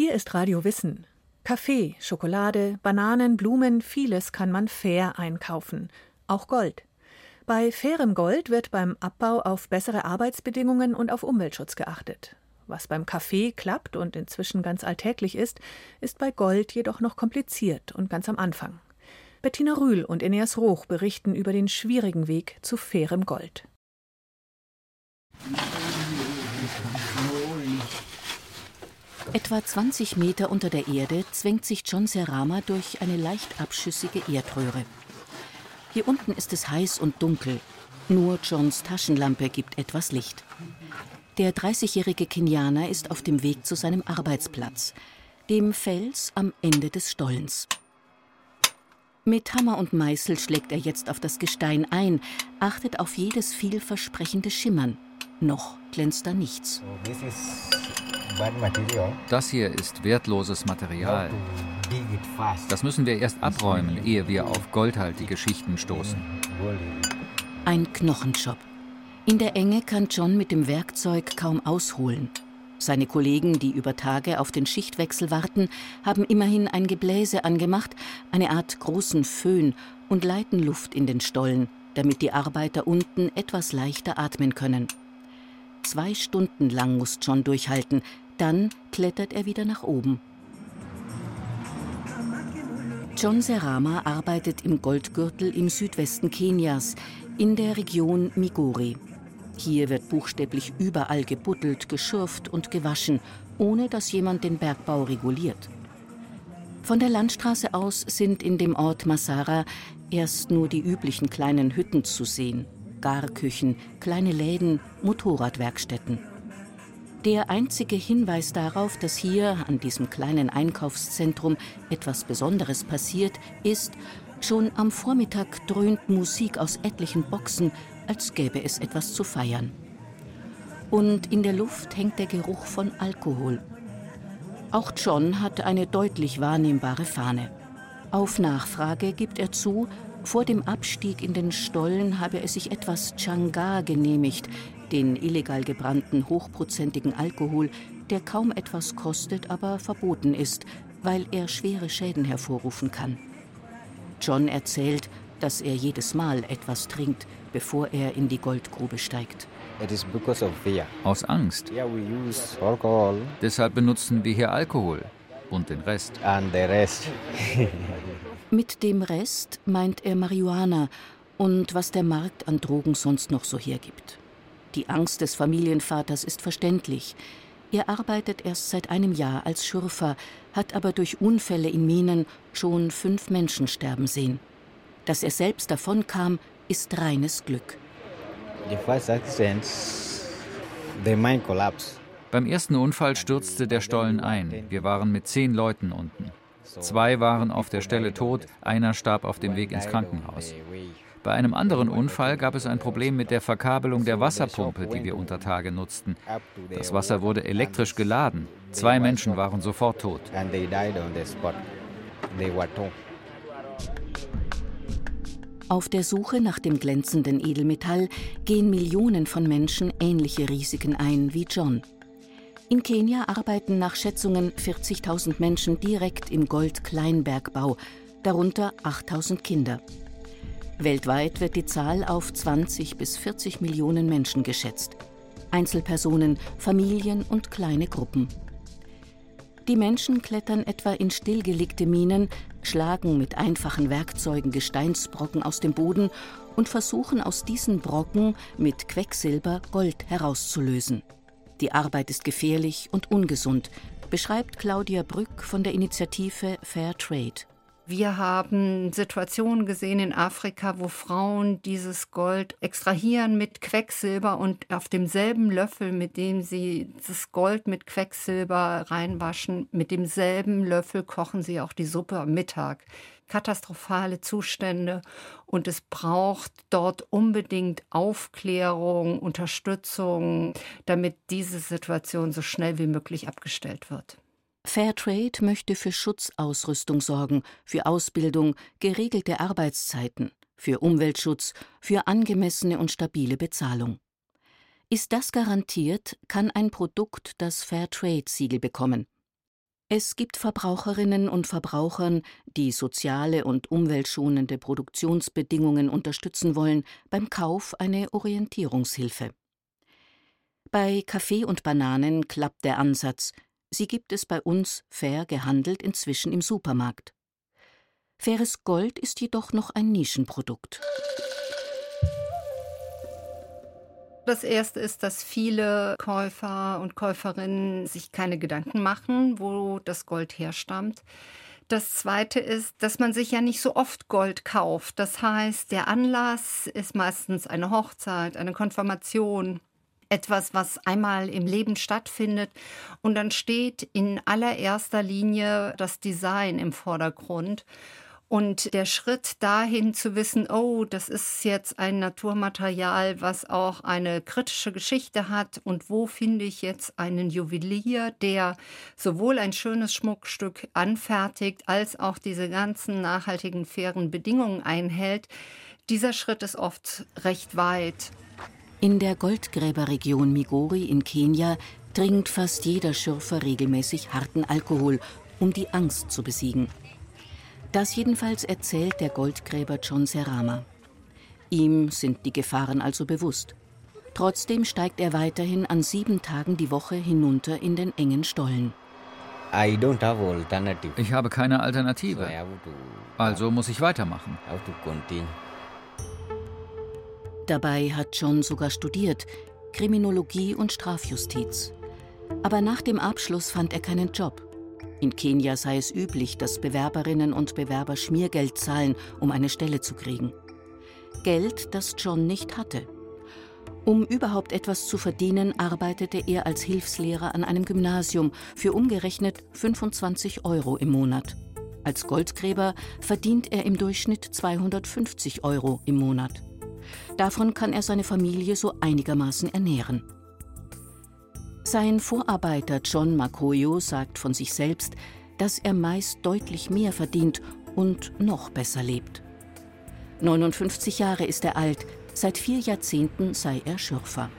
Hier ist Radio Wissen. Kaffee, Schokolade, Bananen, Blumen, vieles kann man fair einkaufen. Auch Gold. Bei fairem Gold wird beim Abbau auf bessere Arbeitsbedingungen und auf Umweltschutz geachtet. Was beim Kaffee klappt und inzwischen ganz alltäglich ist, ist bei Gold jedoch noch kompliziert und ganz am Anfang. Bettina Rühl und Eneas Roch berichten über den schwierigen Weg zu fairem Gold. Etwa 20 Meter unter der Erde zwängt sich John Serama durch eine leicht abschüssige Erdröhre. Hier unten ist es heiß und dunkel. Nur Johns Taschenlampe gibt etwas Licht. Der 30-jährige Kenianer ist auf dem Weg zu seinem Arbeitsplatz, dem Fels am Ende des Stollens. Mit Hammer und Meißel schlägt er jetzt auf das Gestein ein, achtet auf jedes vielversprechende Schimmern. Noch glänzt da nichts. Das hier ist wertloses Material. Das müssen wir erst abräumen, ehe wir auf goldhaltige Schichten stoßen. Ein Knochenjob. In der Enge kann John mit dem Werkzeug kaum ausholen. Seine Kollegen, die über Tage auf den Schichtwechsel warten, haben immerhin ein Gebläse angemacht, eine Art großen Föhn, und leiten Luft in den Stollen, damit die Arbeiter unten etwas leichter atmen können. 2 Stunden lang muss John durchhalten, dann klettert er wieder nach oben. John Serama arbeitet im Goldgürtel im Südwesten Kenias, in der Region Migori. Hier wird buchstäblich überall gebuddelt, geschürft und gewaschen, ohne dass jemand den Bergbau reguliert. Von der Landstraße aus sind in dem Ort Masara erst nur die üblichen kleinen Hütten zu sehen. Garküchen, kleine Läden, Motorradwerkstätten. Der einzige Hinweis darauf, dass hier an diesem kleinen Einkaufszentrum etwas Besonderes passiert, ist, schon am Vormittag dröhnt Musik aus etlichen Boxen, als gäbe es etwas zu feiern. Und in der Luft hängt der Geruch von Alkohol. Auch John hat eine deutlich wahrnehmbare Fahne. Auf Nachfrage gibt er zu, vor dem Abstieg in den Stollen habe er sich etwas Changa genehmigt, den illegal gebrannten, hochprozentigen Alkohol, der kaum etwas kostet, aber verboten ist, weil er schwere Schäden hervorrufen kann. John erzählt, dass er jedes Mal etwas trinkt, bevor er in die Goldgrube steigt. Aus Angst. Deshalb benutzen wir hier Alkohol und den Rest. Mit dem Rest meint er Marihuana und was der Markt an Drogen sonst noch so hergibt. Die Angst des Familienvaters ist verständlich. Er arbeitet erst seit einem Jahr als Schürfer, hat aber durch Unfälle in Minen schon 5 Menschen sterben sehen. Dass er selbst davonkam, ist reines Glück. Beim ersten Unfall stürzte der Stollen ein. Wir waren mit 10 Leuten unten. 2 waren auf der Stelle tot, einer starb auf dem Weg ins Krankenhaus. Bei einem anderen Unfall gab es ein Problem mit der Verkabelung der Wasserpumpe, die wir unter Tage nutzten. Das Wasser wurde elektrisch geladen. 2 Menschen waren sofort tot. Auf der Suche nach dem glänzenden Edelmetall gehen Millionen von Menschen ähnliche Risiken ein wie John. In Kenia arbeiten nach Schätzungen 40.000 Menschen direkt im Goldkleinbergbau, darunter 8.000 Kinder. Weltweit wird die Zahl auf 20 bis 40 Millionen Menschen geschätzt. Einzelpersonen, Familien und kleine Gruppen. Die Menschen klettern etwa in stillgelegte Minen, schlagen mit einfachen Werkzeugen Gesteinsbrocken aus dem Boden und versuchen aus diesen Brocken mit Quecksilber Gold herauszulösen. Die Arbeit ist gefährlich und ungesund, beschreibt Claudia Brück von der Initiative Fair Trade. Wir haben Situationen gesehen in Afrika, wo Frauen dieses Gold extrahieren mit Quecksilber und auf demselben Löffel, mit dem sie das Gold mit Quecksilber reinwaschen, mit demselben Löffel kochen sie auch die Suppe am Mittag. Katastrophale Zustände und es braucht dort unbedingt Aufklärung, Unterstützung, damit diese Situation so schnell wie möglich abgestellt wird. Fairtrade möchte für Schutzausrüstung sorgen, für Ausbildung, geregelte Arbeitszeiten, für Umweltschutz, für angemessene und stabile Bezahlung. Ist das garantiert, kann ein Produkt das Fairtrade-Siegel bekommen. Es gibt Verbraucherinnen und Verbrauchern, die soziale und umweltschonende Produktionsbedingungen unterstützen wollen, beim Kauf eine Orientierungshilfe. Bei Kaffee und Bananen klappt der Ansatz. Sie gibt es bei uns fair gehandelt inzwischen im Supermarkt. Faires Gold ist jedoch noch ein Nischenprodukt. Das Erste ist, dass viele Käufer und Käuferinnen sich keine Gedanken machen, wo das Gold herstammt. Das Zweite ist, dass man sich ja nicht so oft Gold kauft. Das heißt, der Anlass ist meistens eine Hochzeit, eine Konfirmation, etwas, was einmal im Leben stattfindet. Und dann steht in allererster Linie das Design im Vordergrund. Und der Schritt dahin zu wissen, oh, das ist jetzt ein Naturmaterial, was auch eine kritische Geschichte hat. Und wo finde ich jetzt einen Juwelier, der sowohl ein schönes Schmuckstück anfertigt, als auch diese ganzen nachhaltigen, fairen Bedingungen einhält. Dieser Schritt ist oft recht weit. In der Goldgräberregion Migori in Kenia trinkt fast jeder Schürfer regelmäßig harten Alkohol, um die Angst zu besiegen. Das jedenfalls erzählt der Goldgräber John Serama. Ihm sind die Gefahren also bewusst. Trotzdem steigt er weiterhin an 7 Tagen die Woche hinunter in den engen Stollen. Ich habe keine Alternative. Also muss ich weitermachen. Dabei hat John sogar studiert, Kriminologie und Strafjustiz. Aber nach dem Abschluss fand er keinen Job. In Kenia sei es üblich, dass Bewerberinnen und Bewerber Schmiergeld zahlen, um eine Stelle zu kriegen. Geld, das John nicht hatte. Um überhaupt etwas zu verdienen, arbeitete er als Hilfslehrer an einem Gymnasium für umgerechnet 25 € im Monat. Als Goldgräber verdient er im Durchschnitt 250 € im Monat. Davon kann er seine Familie so einigermaßen ernähren. Sein Vorarbeiter John Makoyo sagt von sich selbst, dass er meist deutlich mehr verdient und noch besser lebt. 59 Jahre ist er alt, seit 4 Jahrzehnten sei er Schürfer.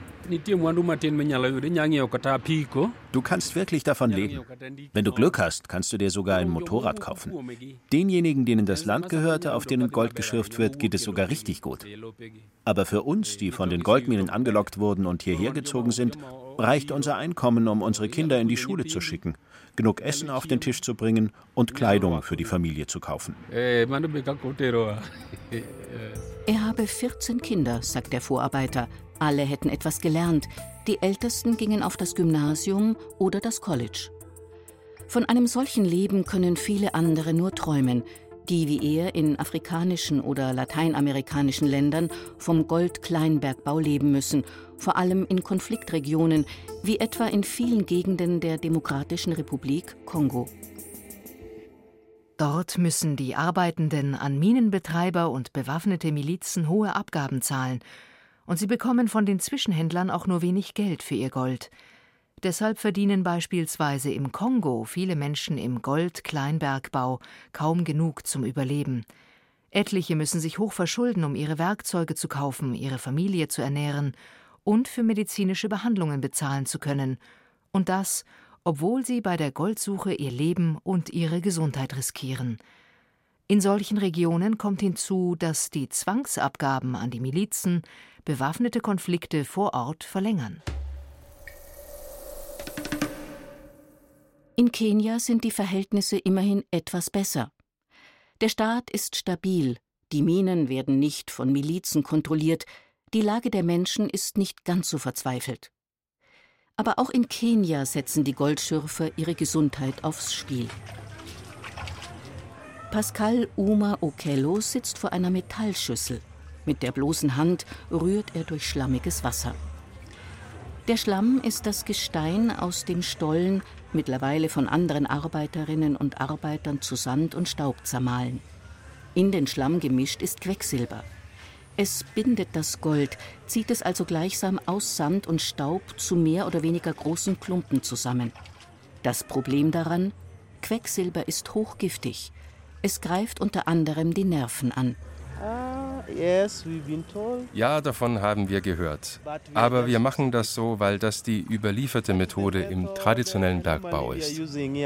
Du kannst wirklich davon leben. Wenn du Glück hast, kannst du dir sogar ein Motorrad kaufen. Denjenigen, denen das Land gehörte, auf denen Gold geschürft wird, geht es sogar richtig gut. Aber für uns, die von den Goldminen angelockt wurden und hierher gezogen sind, reicht unser Einkommen, um unsere Kinder in die Schule zu schicken, genug Essen auf den Tisch zu bringen und Kleidung für die Familie zu kaufen. Er habe 14 Kinder, sagt der Vorarbeiter. Alle hätten etwas gelernt. Die Ältesten gingen auf das Gymnasium oder das College. Von einem solchen Leben können viele andere nur träumen, die wie er in afrikanischen oder lateinamerikanischen Ländern vom Goldkleinbergbau leben müssen, vor allem in Konfliktregionen, wie etwa in vielen Gegenden der Demokratischen Republik Kongo. Dort müssen die Arbeitenden an Minenbetreiber und bewaffnete Milizen hohe Abgaben zahlen. Und sie bekommen von den Zwischenhändlern auch nur wenig Geld für ihr Gold. Deshalb verdienen beispielsweise im Kongo viele Menschen im Goldkleinbergbau kaum genug zum Überleben. Etliche müssen sich hoch verschulden, um ihre Werkzeuge zu kaufen, ihre Familie zu ernähren und für medizinische Behandlungen bezahlen zu können. Und das, obwohl sie bei der Goldsuche ihr Leben und ihre Gesundheit riskieren. In solchen Regionen kommt hinzu, dass die Zwangsabgaben an die Milizen bewaffnete Konflikte vor Ort verlängern. In Kenia sind die Verhältnisse immerhin etwas besser. Der Staat ist stabil, die Minen werden nicht von Milizen kontrolliert, die Lage der Menschen ist nicht ganz so verzweifelt. Aber auch in Kenia setzen die Goldschürfer ihre Gesundheit aufs Spiel. Pascal Uma Okello sitzt vor einer Metallschüssel. Mit der bloßen Hand rührt er durch schlammiges Wasser. Der Schlamm ist das Gestein aus dem Stollen, mittlerweile von anderen Arbeiterinnen und Arbeitern zu Sand und Staub zermahlen. In den Schlamm gemischt ist Quecksilber. Es bindet das Gold, zieht es also gleichsam aus Sand und Staub zu mehr oder weniger großen Klumpen zusammen. Das Problem daran: Quecksilber ist hochgiftig. Es greift unter anderem die Nerven an. Ja, davon haben wir gehört. Aber wir machen das so, weil das die überlieferte Methode im traditionellen Bergbau ist.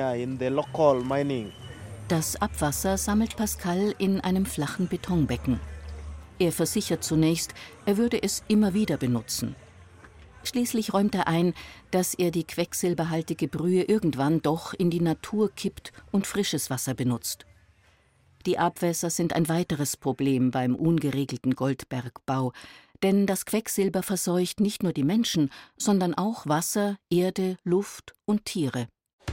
Das Abwasser sammelt Pascal in einem flachen Betonbecken. Er versichert zunächst, er würde es immer wieder benutzen. Schließlich räumt er ein, dass er die quecksilberhaltige Brühe irgendwann doch in die Natur kippt und frisches Wasser benutzt. Die Abwässer sind ein weiteres Problem beim ungeregelten Goldbergbau, denn das Quecksilber verseucht nicht nur die Menschen, sondern auch Wasser, Erde, Luft und Tiere.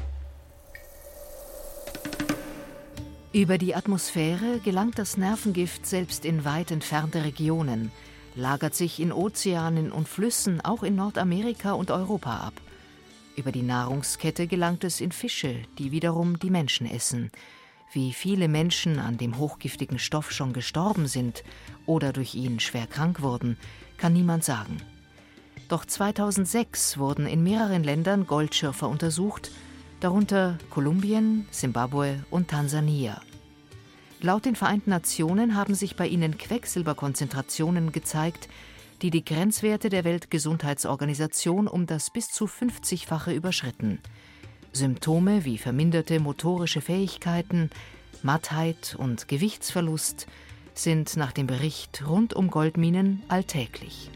Über die Atmosphäre gelangt das Nervengift selbst in weit entfernte Regionen, lagert sich in Ozeanen und Flüssen, auch in Nordamerika und Europa ab. Über die Nahrungskette gelangt es in Fische, die wiederum die Menschen essen. Wie viele Menschen an dem hochgiftigen Stoff schon gestorben sind oder durch ihn schwer krank wurden, kann niemand sagen. Doch 2006 wurden in mehreren Ländern Goldschürfer untersucht, darunter Kolumbien, Simbabwe und Tansania. Laut den Vereinten Nationen haben sich bei ihnen Quecksilberkonzentrationen gezeigt, die die Grenzwerte der Weltgesundheitsorganisation um das bis zu 50-fache überschritten. Symptome wie verminderte motorische Fähigkeiten, Mattheit und Gewichtsverlust sind nach dem Bericht rund um Goldminen alltäglich.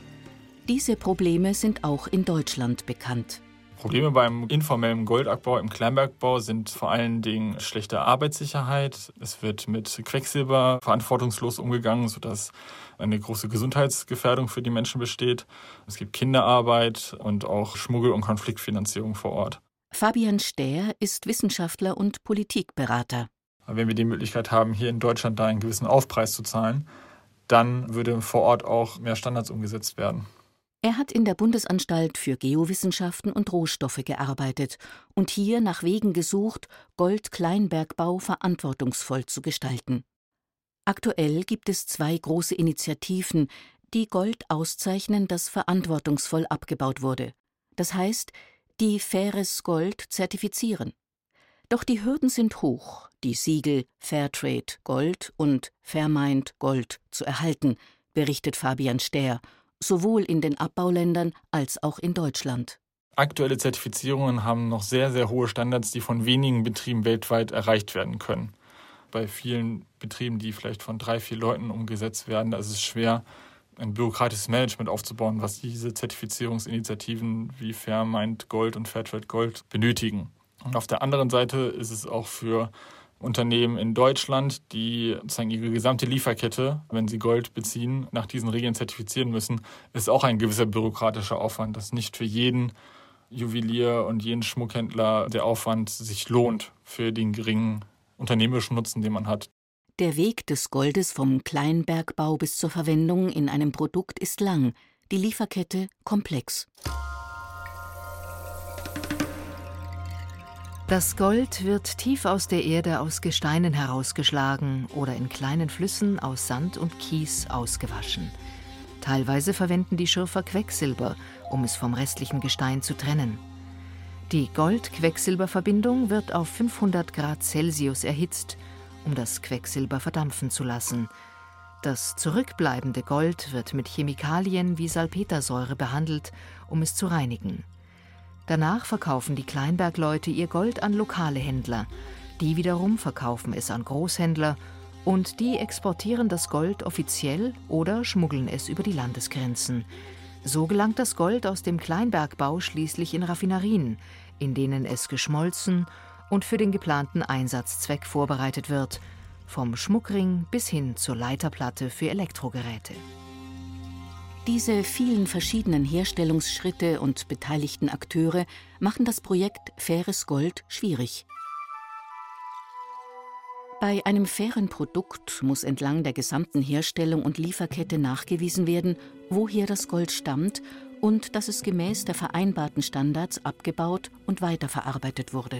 Diese Probleme sind auch in Deutschland bekannt. Probleme beim informellen Goldabbau im Kleinbergbau sind vor allen Dingen schlechte Arbeitssicherheit. Es wird mit Quecksilber verantwortungslos umgegangen, sodass eine große Gesundheitsgefährdung für die Menschen besteht. Es gibt Kinderarbeit und auch Schmuggel- und Konfliktfinanzierung vor Ort. Fabian Stähr ist Wissenschaftler und Politikberater. Wenn wir die Möglichkeit haben, hier in Deutschland da einen gewissen Aufpreis zu zahlen, dann würde vor Ort auch mehr Standards umgesetzt werden. Er hat in der Bundesanstalt für Geowissenschaften und Rohstoffe gearbeitet und hier nach Wegen gesucht, Goldkleinbergbau verantwortungsvoll zu gestalten. Aktuell gibt es 2 große Initiativen, die Gold auszeichnen, das verantwortungsvoll abgebaut wurde. Das heißt, die faires Gold zertifizieren. Doch die Hürden sind hoch, die Siegel Fairtrade Gold und Fairmined Gold zu erhalten, berichtet Fabian Stähr, sowohl in den Abbauländern als auch in Deutschland. Aktuelle Zertifizierungen haben noch sehr, sehr hohe Standards, die von wenigen Betrieben weltweit erreicht werden können. Bei vielen Betrieben, die vielleicht von 3, 4 Leuten umgesetzt werden, da ist es schwer, ein bürokratisches Management aufzubauen, was diese Zertifizierungsinitiativen wie Fairmined Gold und Fairtrade Gold benötigen. Und auf der anderen Seite ist es auch für Unternehmen in Deutschland, die sozusagen ihre gesamte Lieferkette, wenn sie Gold beziehen, nach diesen Regeln zertifizieren müssen, ist auch ein gewisser bürokratischer Aufwand, dass nicht für jeden Juwelier und jeden Schmuckhändler der Aufwand sich lohnt für den geringen unternehmerischen Nutzen, den man hat. Der Weg des Goldes vom Kleinbergbau bis zur Verwendung in einem Produkt ist lang, die Lieferkette komplex. Das Gold wird tief aus der Erde aus Gesteinen herausgeschlagen oder in kleinen Flüssen aus Sand und Kies ausgewaschen. Teilweise verwenden die Schürfer Quecksilber, um es vom restlichen Gestein zu trennen. Die Gold-Quecksilber-Verbindung wird auf 500 Grad Celsius erhitzt, um das Quecksilber verdampfen zu lassen. Das zurückbleibende Gold wird mit Chemikalien wie Salpetersäure behandelt, um es zu reinigen. Danach verkaufen die Kleinbergleute ihr Gold an lokale Händler. Die wiederum verkaufen es an Großhändler und die exportieren das Gold offiziell oder schmuggeln es über die Landesgrenzen. So gelangt das Gold aus dem Kleinbergbau schließlich in Raffinerien, in denen es geschmolzen und für den geplanten Einsatzzweck vorbereitet wird, vom Schmuckring bis hin zur Leiterplatte für Elektrogeräte. Diese vielen verschiedenen Herstellungsschritte und beteiligten Akteure machen das Projekt Faires Gold schwierig. Bei einem fairen Produkt muss entlang der gesamten Herstellung und Lieferkette nachgewiesen werden, woher das Gold stammt und dass es gemäß der vereinbarten Standards abgebaut und weiterverarbeitet wurde.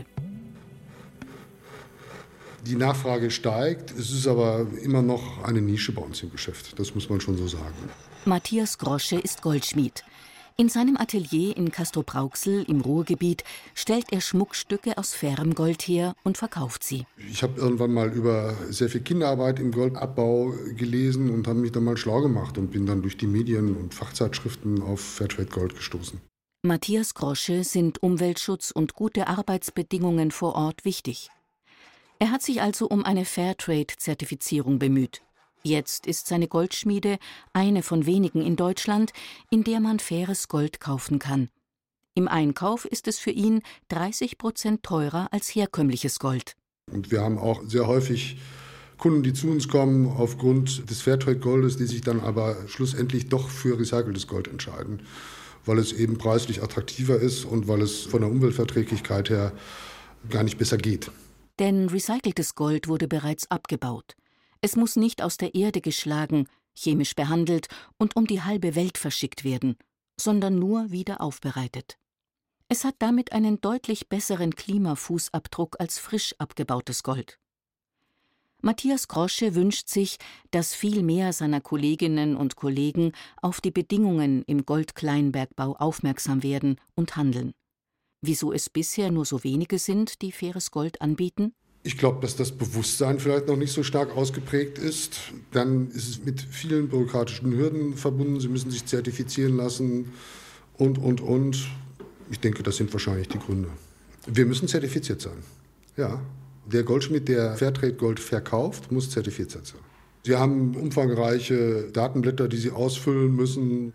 Die Nachfrage steigt, es ist aber immer noch eine Nische bei uns im Geschäft, das muss man schon so sagen. Matthias Grosche ist Goldschmied. In seinem Atelier in Castrop-Rauxel im Ruhrgebiet stellt er Schmuckstücke aus fairem Gold her und verkauft sie. Ich habe irgendwann mal über sehr viel Kinderarbeit im Goldabbau gelesen und habe mich dann mal schlau gemacht und bin dann durch die Medien und Fachzeitschriften auf Fairtrade Gold gestoßen. Matthias Grosche sind Umweltschutz und gute Arbeitsbedingungen vor Ort wichtig. Er hat sich also um eine Fairtrade-Zertifizierung bemüht. Jetzt ist seine Goldschmiede eine von wenigen in Deutschland, in der man faires Gold kaufen kann. Im Einkauf ist es für ihn 30% teurer als herkömmliches Gold. Und wir haben auch sehr häufig Kunden, die zu uns kommen aufgrund des Fairtrade-Goldes, die sich dann aber schlussendlich doch für recyceltes Gold entscheiden, weil es eben preislich attraktiver ist und weil es von der Umweltverträglichkeit her gar nicht besser geht. Denn recyceltes Gold wurde bereits abgebaut. Es muss nicht aus der Erde geschlagen, chemisch behandelt und um die halbe Welt verschickt werden, sondern nur wieder aufbereitet. Es hat damit einen deutlich besseren Klimafußabdruck als frisch abgebautes Gold. Matthias Grosche wünscht sich, dass viel mehr seiner Kolleginnen und Kollegen auf die Bedingungen im Goldkleinbergbau aufmerksam werden und handeln. Wieso es bisher nur so wenige sind, die faires Gold anbieten? Ich glaube, dass das Bewusstsein vielleicht noch nicht so stark ausgeprägt ist. Dann ist es mit vielen bürokratischen Hürden verbunden. Sie müssen sich zertifizieren lassen und. Ich denke, das sind wahrscheinlich die Gründe. Wir müssen zertifiziert sein. Ja, der Goldschmied, der Fairtrade Gold verkauft, muss zertifiziert sein. Sie haben umfangreiche Datenblätter, die Sie ausfüllen müssen.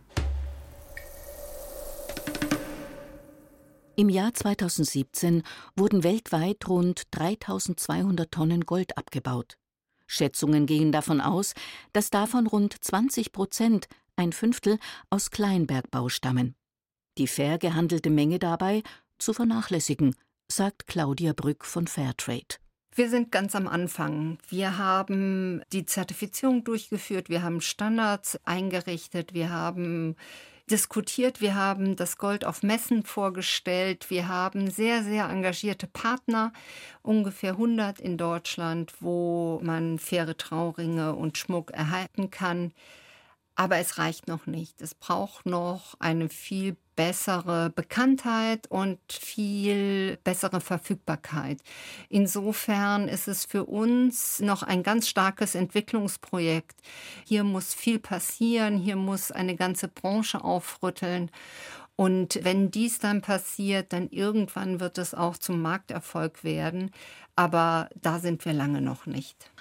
Im Jahr 2017 wurden weltweit rund 3.200 Tonnen Gold abgebaut. Schätzungen gehen davon aus, dass davon rund 20%, ein Fünftel, aus Kleinbergbau stammen. Die fair gehandelte Menge dabei zu vernachlässigen, sagt Claudia Brück von Fairtrade. Wir sind ganz am Anfang. Wir haben die Zertifizierung durchgeführt, wir haben Standards eingerichtet, wir haben diskutiert, wir haben das Gold auf Messen vorgestellt, wir haben sehr, sehr engagierte Partner, ungefähr 100 in Deutschland, wo man faire Trauringe und Schmuck erhalten kann. Aber es reicht noch nicht. Es braucht noch eine viel bessere Bekanntheit und viel bessere Verfügbarkeit. Insofern ist es für uns noch ein ganz starkes Entwicklungsprojekt. Hier muss viel passieren, hier muss eine ganze Branche aufrütteln. Und wenn dies dann passiert, dann irgendwann wird es auch zum Markterfolg werden. Aber da sind wir lange noch nicht.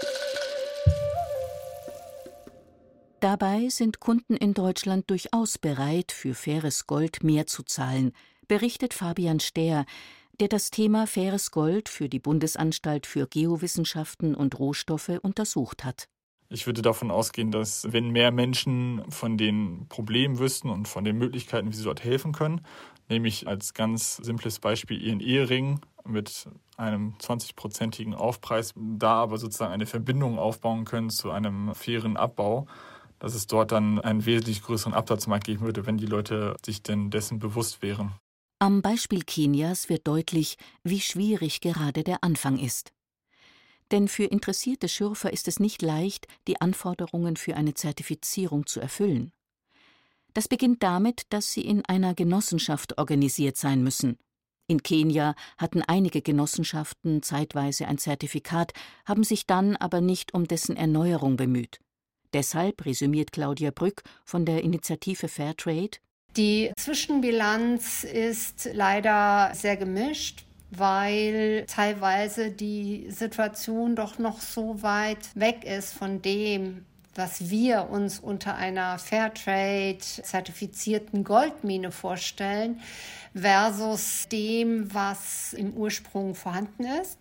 Dabei sind Kunden in Deutschland durchaus bereit, für faires Gold mehr zu zahlen, berichtet Fabian Stehr, der das Thema faires Gold für die Bundesanstalt für Geowissenschaften und Rohstoffe untersucht hat. Ich würde davon ausgehen, dass wenn mehr Menschen von den Problemen wüssten und von den Möglichkeiten, wie sie dort helfen können, nämlich als ganz simples Beispiel ihren Ehering mit einem 20-prozentigen Aufpreis, da aber sozusagen eine Verbindung aufbauen können zu einem fairen Abbau, dass es dort dann einen wesentlich größeren Absatzmarkt geben würde, wenn die Leute sich denn dessen bewusst wären. Am Beispiel Kenias wird deutlich, wie schwierig gerade der Anfang ist. Denn für interessierte Schürfer ist es nicht leicht, die Anforderungen für eine Zertifizierung zu erfüllen. Das beginnt damit, dass sie in einer Genossenschaft organisiert sein müssen. In Kenia hatten einige Genossenschaften zeitweise ein Zertifikat, haben sich dann aber nicht um dessen Erneuerung bemüht. Deshalb resümiert Claudia Brück von der Initiative Fairtrade: Die Zwischenbilanz ist leider sehr gemischt, weil teilweise die Situation doch noch so weit weg ist von dem, was wir uns unter einer Fairtrade-zertifizierten Goldmine vorstellen, versus dem, was im Ursprung vorhanden ist.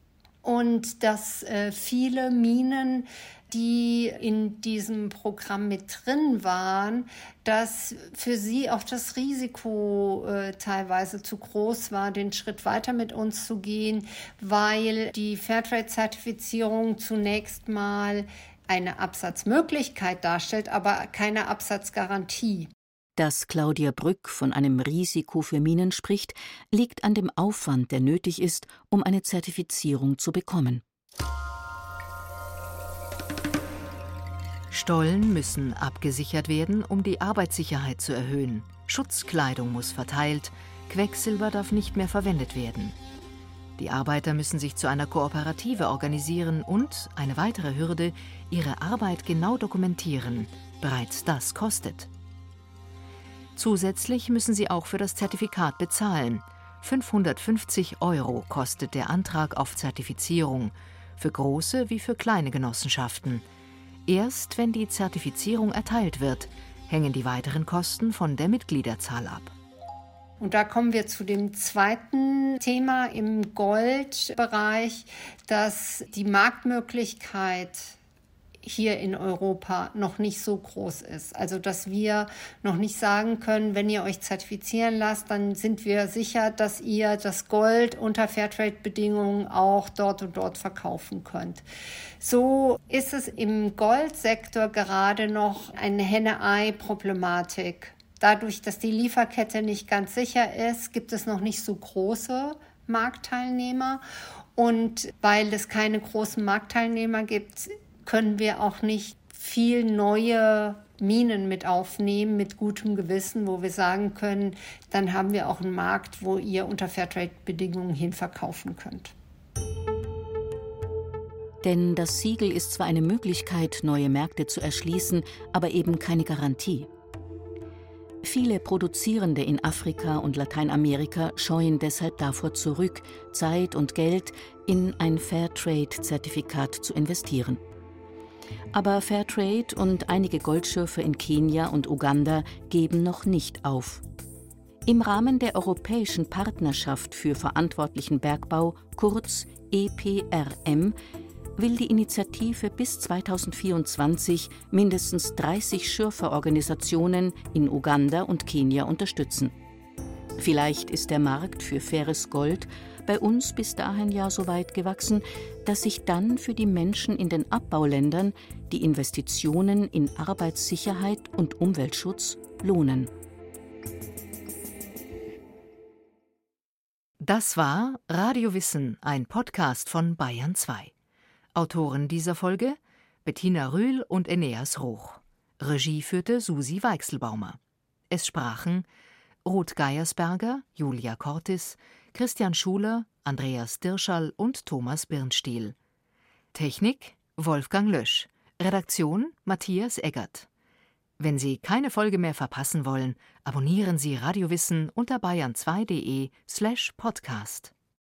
Und dass viele Minen, die in diesem Programm mit drin waren, dass für sie auch das Risiko teilweise zu groß war, den Schritt weiter mit uns zu gehen, weil die Fairtrade-Zertifizierung zunächst mal eine Absatzmöglichkeit darstellt, aber keine Absatzgarantie. Dass Claudia Brück von einem Risiko für Minen spricht, liegt an dem Aufwand, der nötig ist, um eine Zertifizierung zu bekommen. Stollen müssen abgesichert werden, um die Arbeitssicherheit zu erhöhen. Schutzkleidung muss verteilt, Quecksilber darf nicht mehr verwendet werden. Die Arbeiter müssen sich zu einer Kooperative organisieren und, eine weitere Hürde, ihre Arbeit genau dokumentieren. Bereits das kostet. Zusätzlich müssen sie auch für das Zertifikat bezahlen. 550 € kostet der Antrag auf Zertifizierung, für große wie für kleine Genossenschaften. Erst wenn die Zertifizierung erteilt wird, hängen die weiteren Kosten von der Mitgliederzahl ab. Und da kommen wir zu dem zweiten Thema im Goldbereich, dass die Marktmöglichkeit hier in Europa noch nicht so groß ist. Also dass wir noch nicht sagen können, wenn ihr euch zertifizieren lasst, dann sind wir sicher, dass ihr das Gold unter Fairtrade-Bedingungen auch dort und dort verkaufen könnt. So ist es im Goldsektor gerade noch eine Henne-Ei-Problematik. Dadurch, dass die Lieferkette nicht ganz sicher ist, gibt es noch nicht so große Marktteilnehmer. Und weil es keine großen Marktteilnehmer gibt, können wir auch nicht viel neue Minen mit aufnehmen, mit gutem Gewissen, wo wir sagen können, dann haben wir auch einen Markt, wo ihr unter Fairtrade-Bedingungen hinverkaufen könnt. Denn das Siegel ist zwar eine Möglichkeit, neue Märkte zu erschließen, aber eben keine Garantie. Viele Produzierende in Afrika und Lateinamerika scheuen deshalb davor zurück, Zeit und Geld in ein Fairtrade-Zertifikat zu investieren. Aber Fairtrade und einige Goldschürfer in Kenia und Uganda geben noch nicht auf. Im Rahmen der Europäischen Partnerschaft für verantwortlichen Bergbau, kurz EPRM, will die Initiative bis 2024 mindestens 30 Schürferorganisationen in Uganda und Kenia unterstützen. Vielleicht ist der Markt für faires Gold bei uns bis dahin ja so weit gewachsen, dass sich dann für die Menschen in den Abbauländern die Investitionen in Arbeitssicherheit und Umweltschutz lohnen. Das war Radio Wissen, ein Podcast von Bayern 2. Autoren dieser Folge: Bettina Rühl und Eneas Roch. Regie führte Susi Weichselbaumer. Es sprachen Ruth Geiersberger, Julia Cortis, Christian Schuler, Andreas Dirschall und Thomas Birnstiel. Technik Wolfgang Lösch. Redaktion Matthias Eggert. Wenn Sie keine Folge mehr verpassen wollen, abonnieren Sie Radio Wissen unter bayern2.de/podcast.